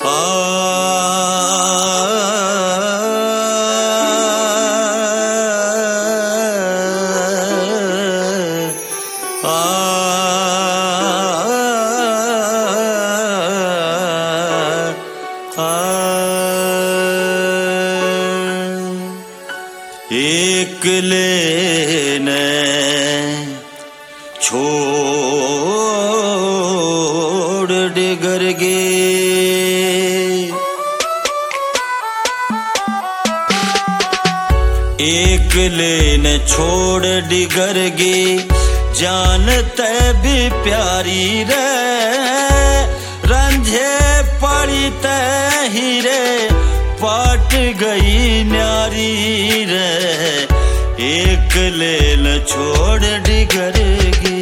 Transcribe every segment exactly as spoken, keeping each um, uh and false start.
आ एक लेने छोड़ डिगर गे, एक लेने छोड़ डिगर गे, जानते भी प्यारी रे, रंझे पड़ी ते हीरे, पाट गई न्यारी रे, एक लेल छोड़ डिगर गे।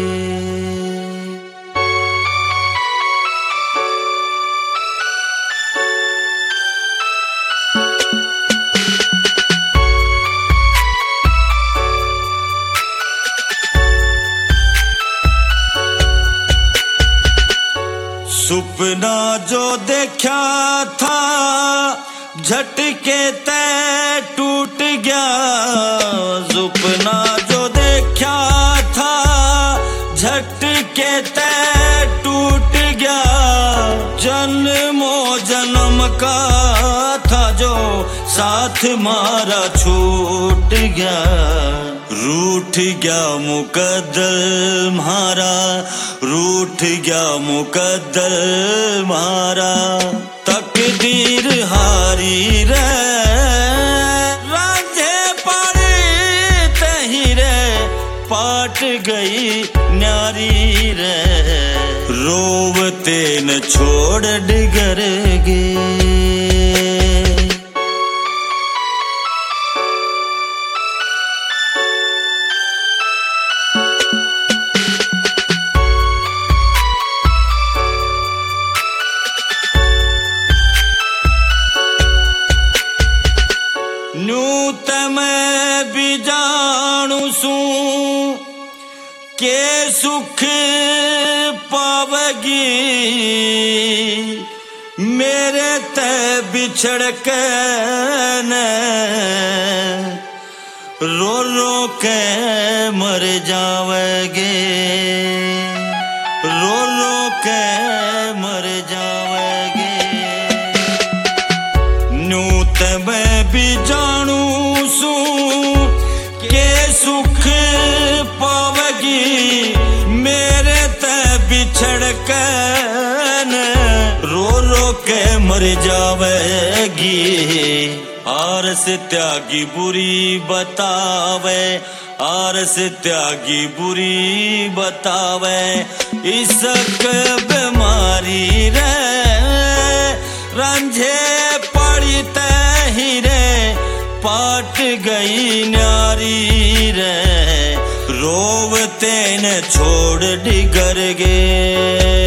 सुपना जो देखा था झटके ते टूट गया, सुपना जो देखा था झटके ते टूट गया, जन्मों जन्म का था जो साथ मारा छूट गया, रूठ गया मुकद्दर मारा, रूठ गया मुकद्दर मारा, तकदीर हारी रे, रांझे पड़ी तही रे, पाट गई न्यारी रे, रोवते न छोड़ डिगर गे। न्यू ते मैं भी जानू सू के सुख पावगी, मेरे ते बिछड़ के न रो रो के मर जावेगे, रो रो के मर जावेगे। न्यू ते मैं भी जानू सू के सुख पावगी, मेरे ते बिछड़ के न रो रो के मर जावेगी, आरस त्यागी बुरी बतावे, आरस त्यागी बुरी बतावे, इसक बीमारी रे, रंझे पड़ी ते हीरे, पाट गई न्यारी रे, रोवते न छोड़ डिगर गे।